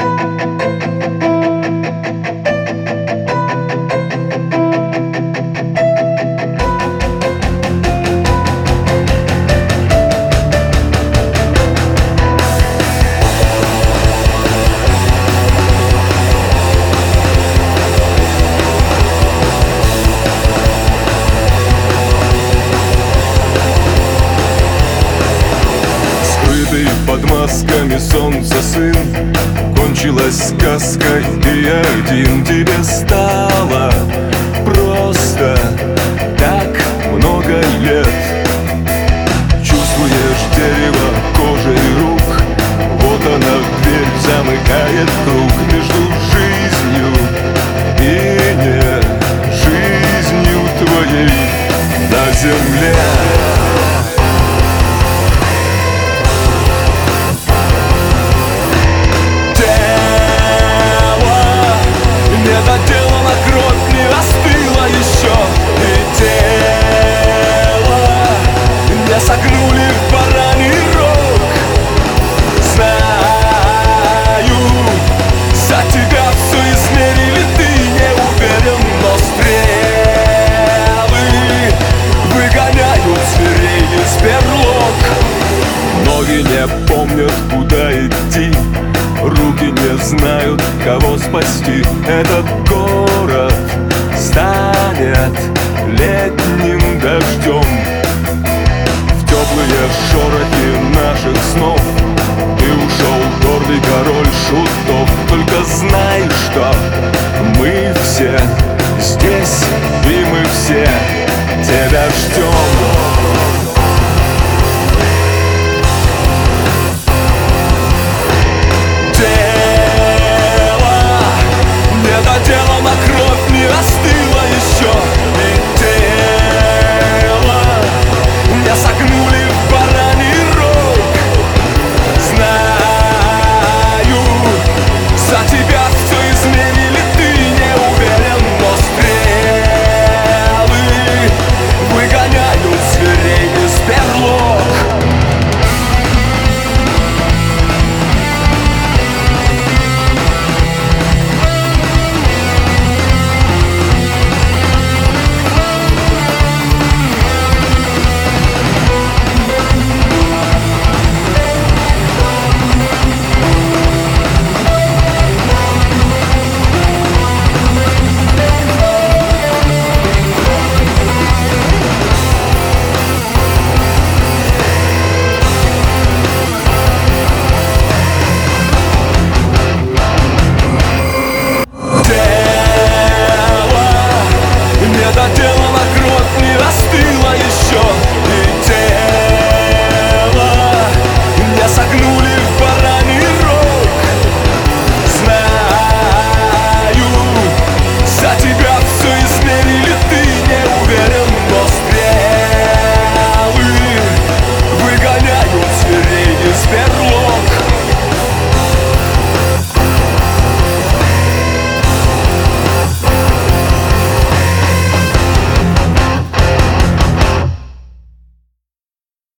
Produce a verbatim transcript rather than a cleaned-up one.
Под масками солнца сын, кончилась сказка, и один тебе стало просто так много лет. Чувствуешь дерево кожей рук, вот она, дверь замыкает круг между жизнью и не жизнью твоей на земле. Недоделана кровь, не остыла еще, и тело не согнули в бараний рог. Знаю, за тебя все измерили, ты не уверен, но стрелы выгоняют зверей из берлог. Ноги не помнят, куда идти, руки не знают, кого спасти. Этот город станет летним дождем. В теплые шорохи наших снов ты ушел, гордый король шутов. Только знай, что мы все здесь, и мы все тебя ждем.